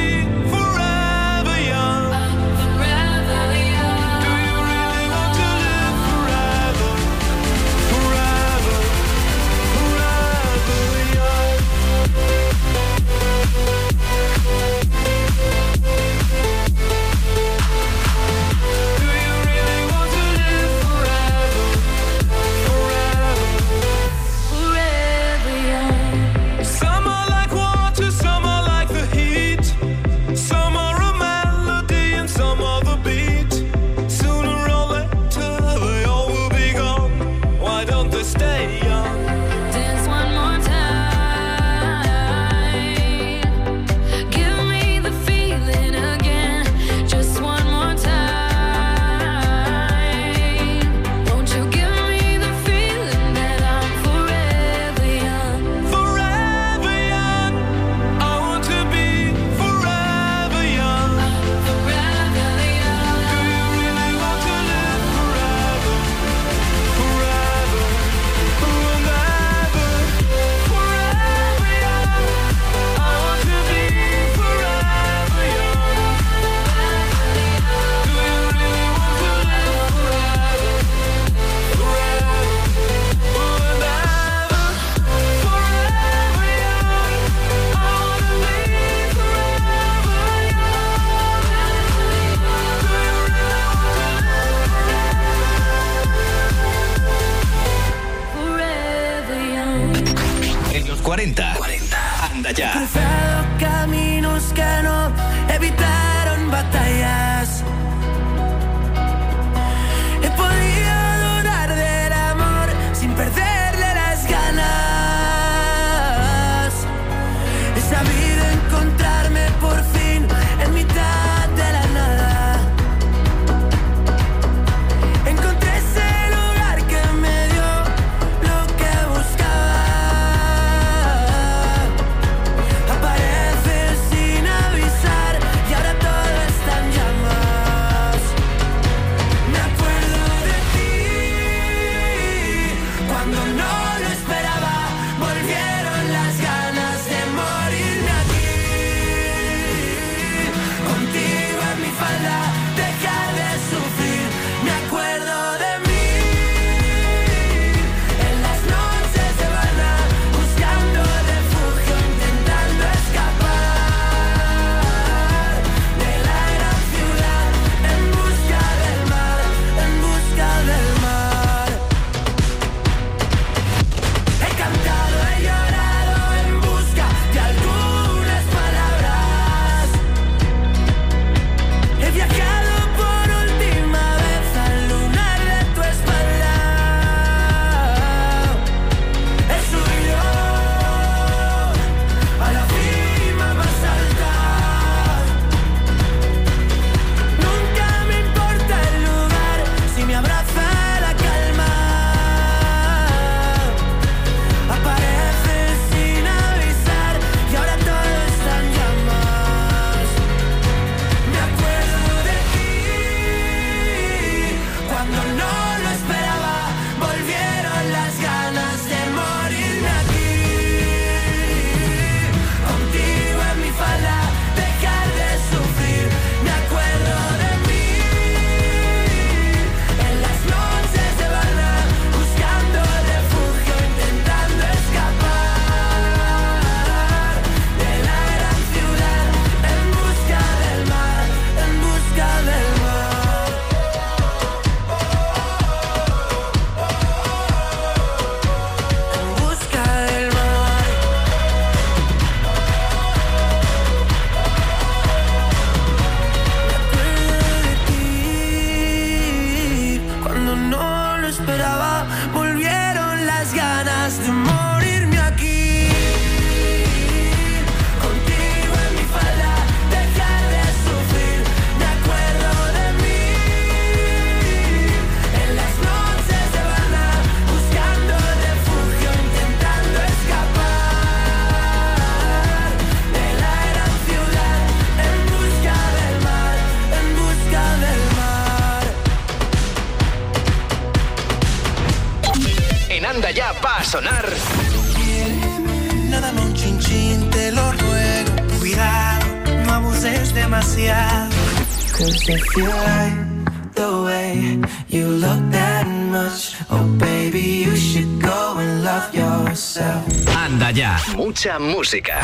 sonar. Nada, un chin chin, te lo ruego. Cuidado, no abuses demasiado. 'Cause I feel like the way you look that much. Oh baby, you should go and love yourself. Anda ya. Mucha música.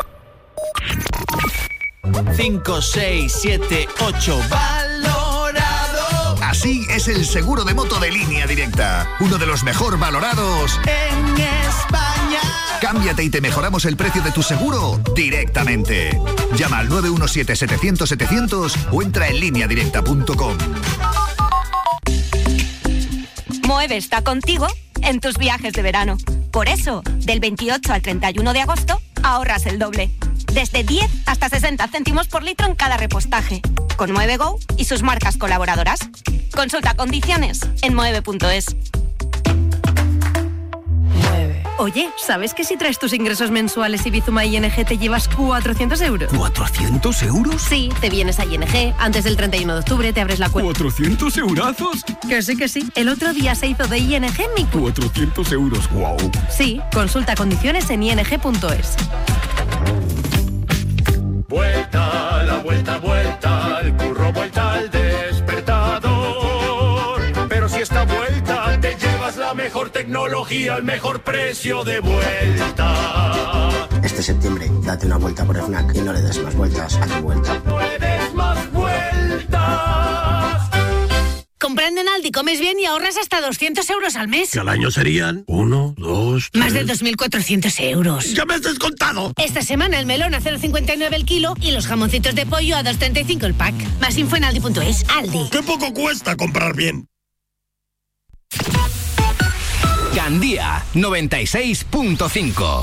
5, 6, 7, 8. ¡Valorado! Así es el seguro de moto de Línea Directa. Uno de los mejor valorados en España. Cámbiate y te mejoramos el precio de tu seguro directamente. Llama al 917-700-700 o entra en lineadirecta.com. Moeve está contigo en tus viajes de verano. Por eso, del 28 al 31 de agosto, ahorras el doble. Desde 10 hasta 60 céntimos por litro en cada repostaje. Con Moeve Go y sus marcas colaboradoras. Consulta condiciones en moeve.es. Oye, ¿sabes que si traes tus ingresos mensuales y Bizuma ING te llevas 400 euros? ¿400 euros? Sí, te vienes a ING, antes del 31 de octubre te abres la cuenta. ¿400 eurazos? Que sí. El otro día se hizo de ING mi cuenta. 400 euros, wow. Sí, consulta condiciones en ing.es. Vuelta, la vuelta, al curro, vuelta al despertador. Pero si esta vuelta te llevas la mejor tecnología al mejor precio de vuelta. Este septiembre, date una vuelta por FNAC y no le des más vueltas a tu vuelta. No le des más vueltas. Comprando en Aldi comes bien y ahorras hasta 200 euros al mes. Que al año serían 1, 2, 3... Más de 2.400 euros. ¡Ya me has descontado! Esta semana el melón a 0,59 el kilo y los jamoncitos de pollo a 2,35 el pack. Más info en aldi.es. Aldi. ¡Qué poco cuesta comprar bien! Gandía 96.5.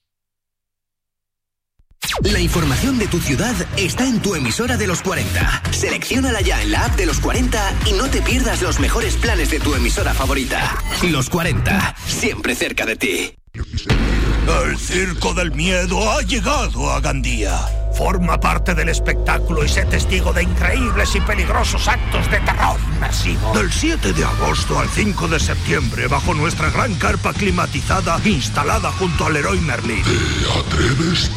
La información de tu ciudad está en tu emisora de los 40. Selecciónala ya en la app de los 40 y no te pierdas los mejores planes de tu emisora favorita. Los 40, siempre cerca de ti. El Circo del Miedo ha llegado a Gandía. Forma parte del espectáculo y sé testigo de increíbles y peligrosos actos de terror inmersivo. Del 7 de agosto al 5 de septiembre, bajo nuestra gran carpa climatizada instalada junto al Leroy Merlin. ¿Te atreves?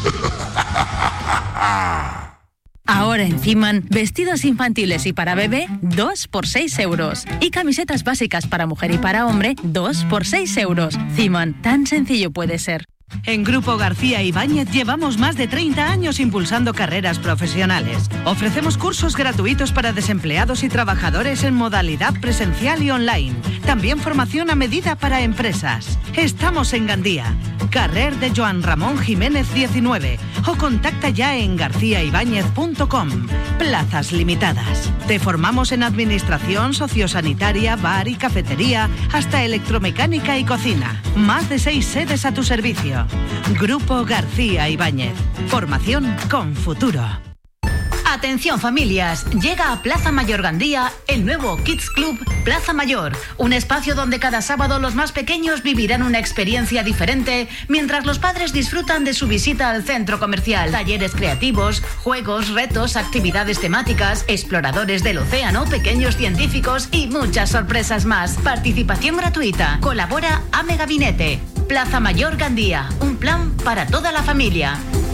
Ahora en Ciman, vestidos infantiles y para bebé, 2 por 6 euros. Y camisetas básicas para mujer y para hombre, 2 por 6 euros. Ciman, tan sencillo puede ser. En Grupo García Ibáñez llevamos más de 30 años impulsando carreras profesionales. Ofrecemos cursos gratuitos para desempleados y trabajadores en modalidad presencial y online. También formación a medida para empresas. Estamos en Gandía, carrer de Joan Ramón Jiménez 19 o contacta ya en garciaibáñez.com. Plazas limitadas. Te formamos en administración, sociosanitaria, bar y cafetería, hasta electromecánica y cocina. Más de 6 sedes a tu servicio. Grupo García Ibáñez. Formación con futuro. Atención familias, llega a Plaza Mayor Gandía el nuevo Kids Club Plaza Mayor, un espacio donde cada sábado los más pequeños vivirán una experiencia diferente mientras los padres disfrutan de su visita al centro comercial. Talleres creativos, juegos, retos, actividades temáticas, exploradores del océano, pequeños científicos y muchas sorpresas más. Participación gratuita. Colabora AME Gabinete. Plaza Mayor Gandía, un plan para toda la familia.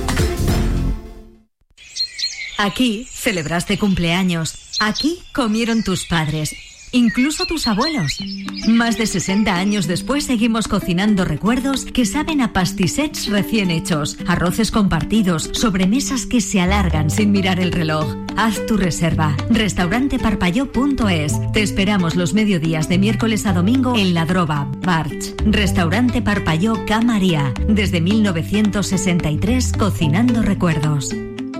Aquí celebraste cumpleaños. Aquí comieron tus padres, incluso tus abuelos. Más de 60 años después seguimos cocinando recuerdos que saben a pastissets recién hechos, arroces compartidos, sobremesas que se alargan sin mirar el reloj. Haz tu reserva. Restauranteparpalló.es. Te esperamos los mediodías de miércoles a domingo en La Droga, Barch. Restaurante Parpalló Ca María. Desde 1963 cocinando recuerdos.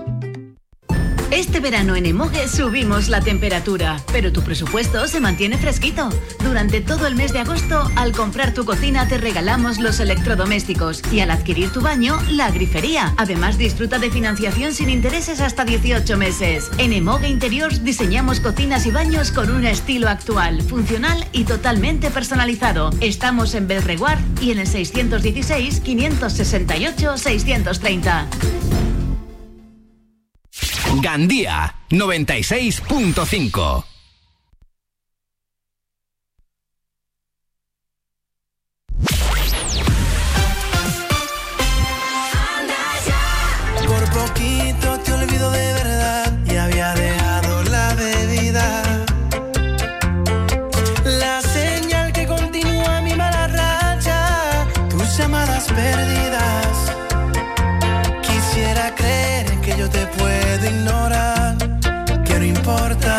Este verano en Emoge subimos la temperatura, pero tu presupuesto se mantiene fresquito. Durante todo el mes de agosto, al comprar tu cocina te regalamos los electrodomésticos y al adquirir tu baño, la grifería. Además, disfruta de financiación sin intereses hasta 18 meses. En Emoge Interiors diseñamos cocinas y baños con un estilo actual, funcional y totalmente personalizado. Estamos en Belreguard y en el 616 568 630. Gandía 96.5.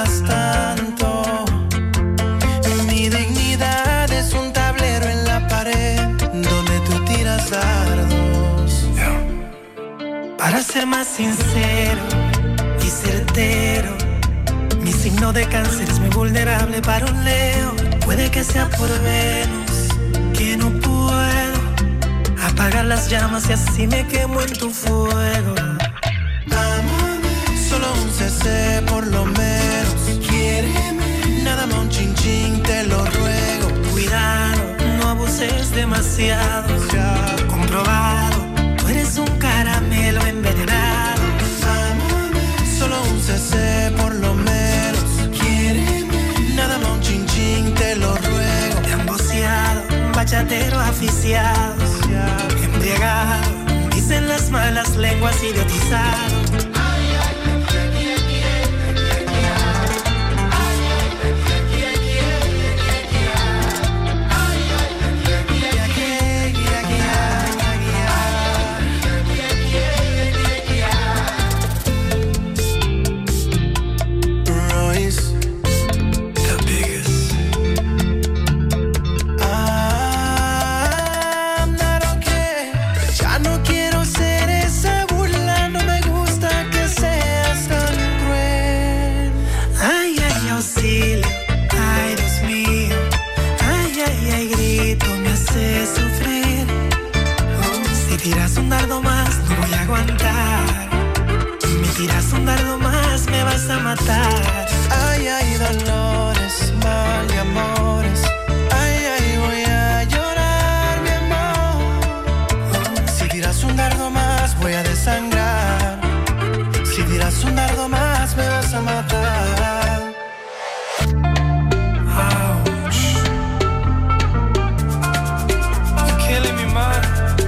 amas tanto. Mi dignidad es un tablero en la pared donde tú tiras dardos. Para ser más sincero y certero, mi signo de cáncer es muy vulnerable para un Leo. Puede que sea por Venus, que no puedo apagar las llamas y así me quemo en tu fuego. Solo un CC por lo menos. Quiéreme, nada más un chin chin, te lo ruego. Cuidado, no abuses demasiado. Ya comprobado, tú eres un caramelo envenenado. Solo un CC por lo menos. Quiéreme, nada más un chin chin, te lo ruego. Te han boceado, bachatero aficiado, embriagado, dicen las malas lenguas, idiotizado. Tiras un dardo más, no voy a aguantar. Me tiras un dardo más, me vas a matar. Ay, ay, dolores, mal y amores. Ay, ay, voy a llorar, mi amor. Si tiras un dardo más, voy a desangrar. Si tiras un dardo más, me vas a matar. Ouch. You're killing me, man.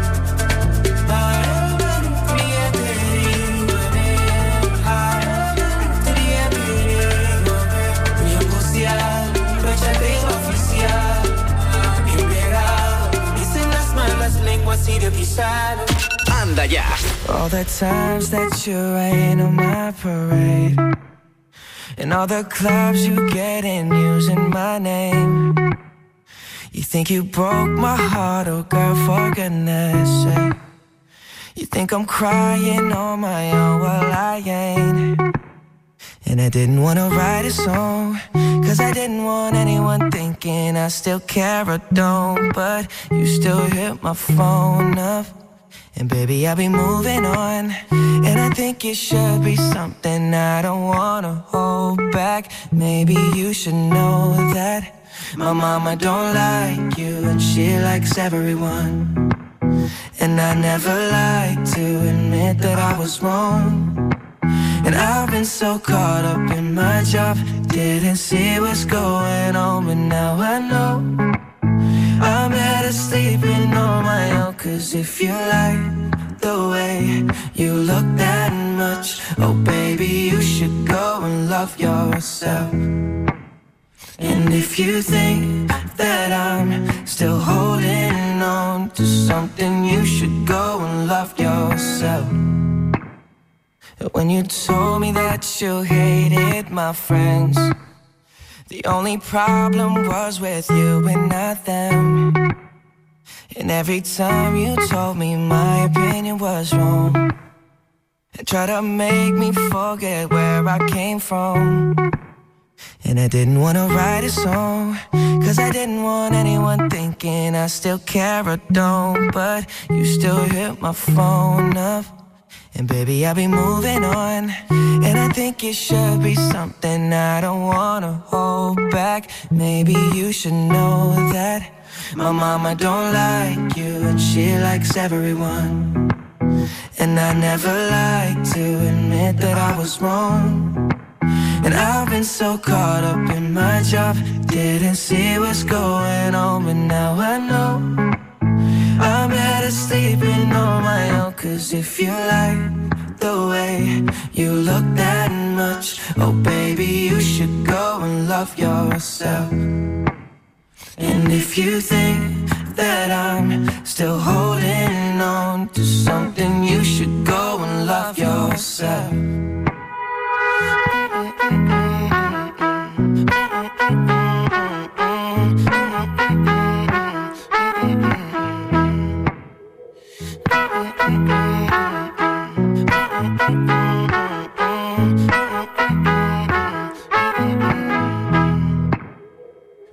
Anda ya. All the times that you rain on my parade, and all the clubs you get in using my name. You think you broke my heart, oh girl, for goodness sake. You think I'm crying on my own, well I ain't. And I didn't want to write a song, cause I didn't want anyone thinking I still care or don't. But you still hit my phone up, and baby I'll be moving on. And I think it should be something I don't want to hold back. Maybe you should know that my mama don't like you, and she likes everyone. And I never like to admit that I was wrong. And I've been so caught up in my job, didn't see what's going on, but now I know I'm better sleeping on my own. Cause if you like the way you look that much, oh baby, you should go and love yourself. And if you think that I'm still holding on to something, you should go and love yourself. When you told me that you hated my friends, the only problem was with you and not them. And every time you told me my opinion was wrong, and tried to make me forget where I came from. And I didn't want to write a song, cause I didn't want anyone thinking I still care or don't. But you still hit my phone up, and baby, I'll be moving on. And I think it should be something I don't wanna hold back. Maybe you should know that my mama don't like you, and she likes everyone. And I never like to admit that I was wrong. And I've been so caught up in my job, didn't see what's going on, but now I know I'm better sleeping on my own. Cause if you like the way you look that much, oh baby, you should go and love yourself. And if you think that I'm still holding on to something, you should go and love yourself.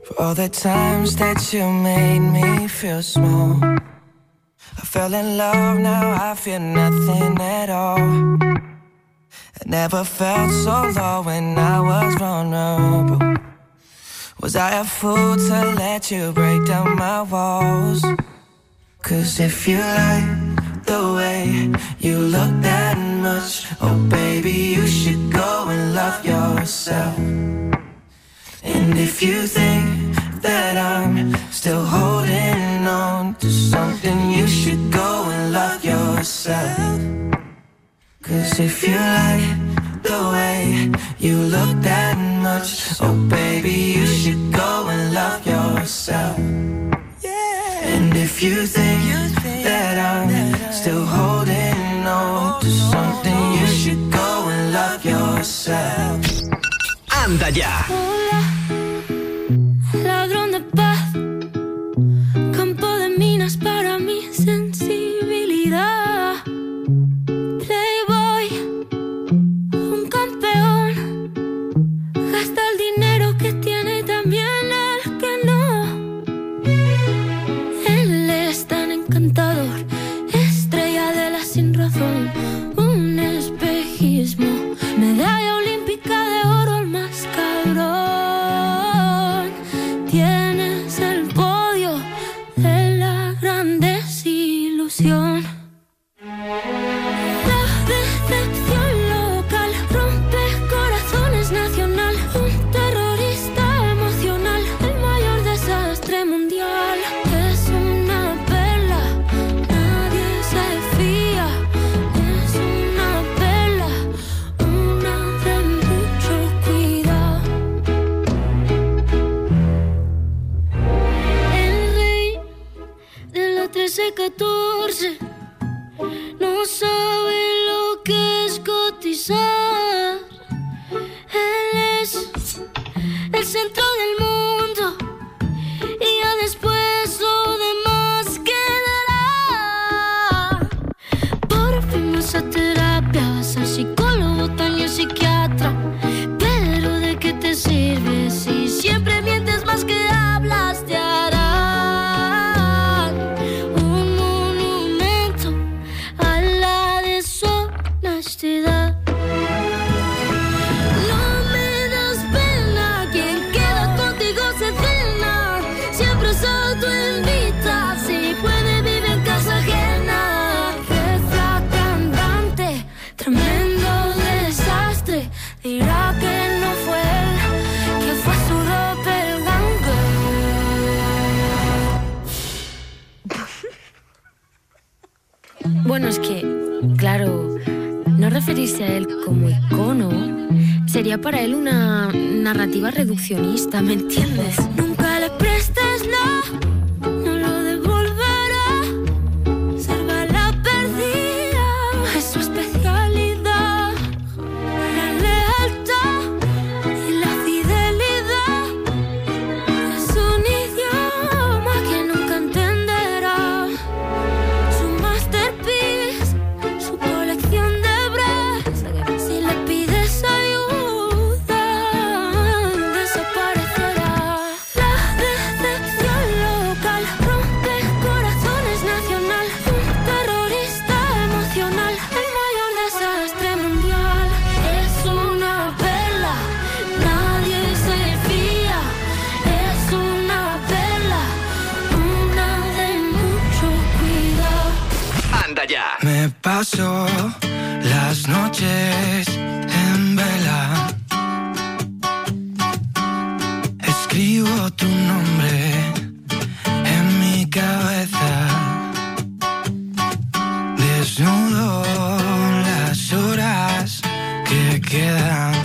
For all the times that you made me feel small. I fell in love, now I feel nothing at all. I never felt so low when I was vulnerable. Was I a fool to let you break down my walls? 'Cause if you like the way you look that much, oh baby, you should go and love yourself. And if you think that I'm still holding on to something, you should go and love yourself. 'Cause if you like the way you look that much, oh baby, you should go and love yourself. And if you think that I'm still holding on to something, you should go and love yourself. Anda ya. Ladrón de paz, campo de minas para mi sensibilidad. Playboy, un campeón, gasta el dinero que tiene y también el que no. Él es tan encantador, estrella de la sin razón, un espejismo, medalla olímpica de oro, el más cabrón. Tienes el podio de la gran desilusión. La decepción local rompe corazones nacional. Un terrorista emocional, el mayor desastre mundial. Es una perla, nadie se fía. Es una perla, una de mucho cuidado. El rey de la 13-14 no sabe lo que es cotizar. Él es el centro del mundo y ya después lo demás quedará. Por fin vas a terapia, vas al psicólogo, también psiquiatra. Pero ¿de qué te sirve si siempre mientes más que hablas? Te harán un monumento a la deshonestidad. No me das pena, quien queda contigo se cena. Siempre se autoinvita, si puede vive en casa ajena. Jefa cantante, tremendo desastre. Dirá que no fue él, que fue su doppelganger. Bueno, es que, claro, no referirse a él como icono sería para él una narrativa reduccionista, ¿me entiendes? Nunca le prestes nada, no lo devolverá. Ser bala perdida es su especialidad. La lealtad y la fidelidad es un idioma que nunca entenderá. Su masterpiece, su colección de bras. Si le pides ayuda, desaparecerá. La decepción local rompe corazones nacional. Un terrorista emocional, el mayor desastre mundial. Es una perla, nadie se fía. Es una perla, una de mucho cuidado. Anda ya. Me paso las noches en vela. Escribo tu nombre en mi cabeza. Desnudo las horas que quedan.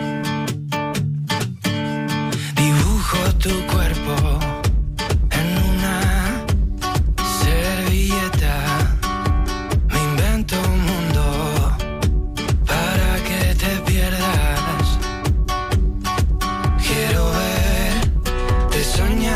Dibujo tu cuerpo en una servilleta. Me invento un mundo para que te pierdas. Quiero verte soñar.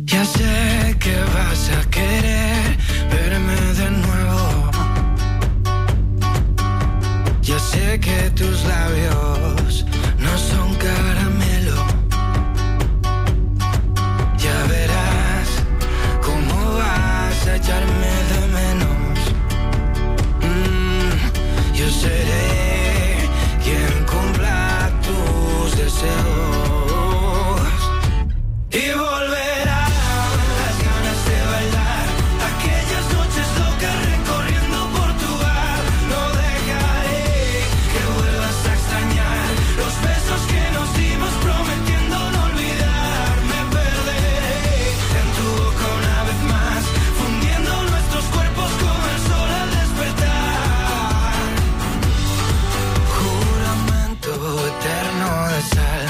Ya sé que vas a querer verme de nuevo. Ya sé que tus labios no son caramelo. Ya verás cómo vas a echarme de menos. Yo seré quien cumpla tus deseos. Y volverán las ganas de bailar, aquellas noches locas recorriendo Portugal. No dejaré que vuelvas a extrañar los besos que nos dimos prometiendo no olvidar. Me perderé en tu boca una vez más, fundiendo nuestros cuerpos con el sol al despertar. Juramento eterno de sal.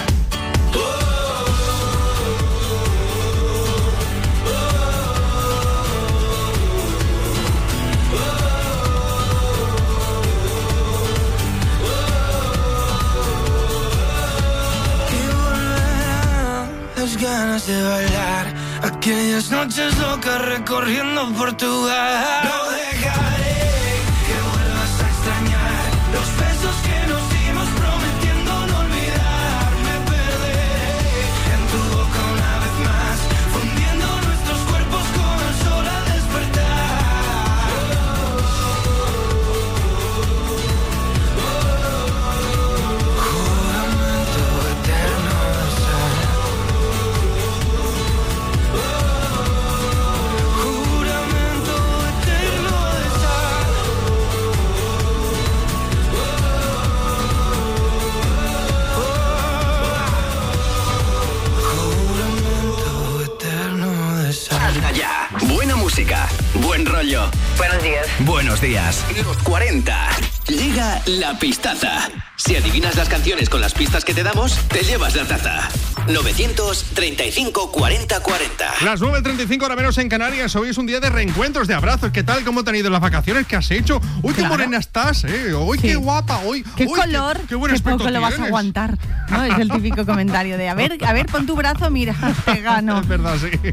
Ganas de bailar, aquellas noches locas recorriendo Portugal. No dejaré que vuelvas a extrañar los besos que nos dimos prometiendo no olvidar. Me perderé en tu boca una vez más, fundiendo nuestros cuerpos con el sol al despertar. Juramento eterno de sal. Ya. Buena música, buen rollo. Buenos días. Buenos días. Los 40. Llega la pistaza. Si adivinas las canciones con las pistas que te damos, te llevas la taza. 935 40 40. Las 9:35 hora menos en Canarias. Hoy es un día de reencuentros, de abrazos. ¿Qué tal? ¿Cómo te han ido las vacaciones? ¿Qué has hecho? Uy, qué morena estás, Uy, qué guapa. Uy, qué uy, color. Qué buen qué aspecto poco lo vas a tienes. aguantar. ¿No? Es el típico comentario de a ver, pon tu brazo, mira, te gano. Es verdad, sí.